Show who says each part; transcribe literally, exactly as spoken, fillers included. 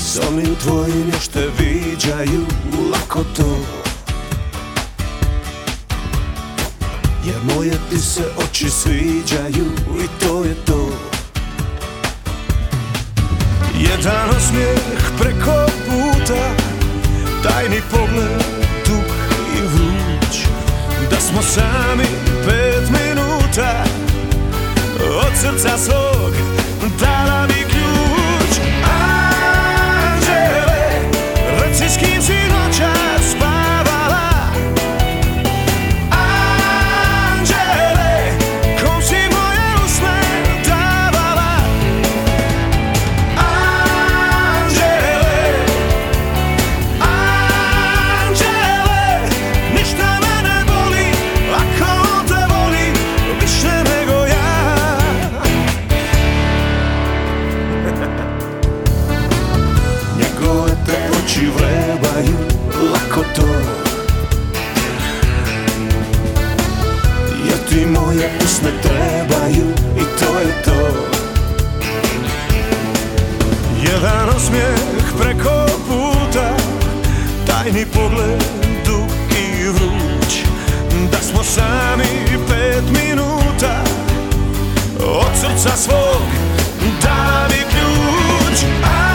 Speaker 1: Snovi tvoji još te viđaju lako to, jer moje ti se oči sviđaju i to je to. Jedan osmijeh preko puta, tajni pogled dug i vruć, da smo sami pet minuta, od srca svog dala mi ključ. Anđele, reci s kim si noćas spavala. Anđele, kom si moje usne davala. Anđele, anđele, ništa me ne boli ako on te voli više nego ja. Njegove te oči vrebaju lako to, jer ti moje usne trebaju i to je to. Jedan osmijeh preko puta, tajni pogled dug i vruć, da smo sami pet minuta, od srca svog dala mi ključ.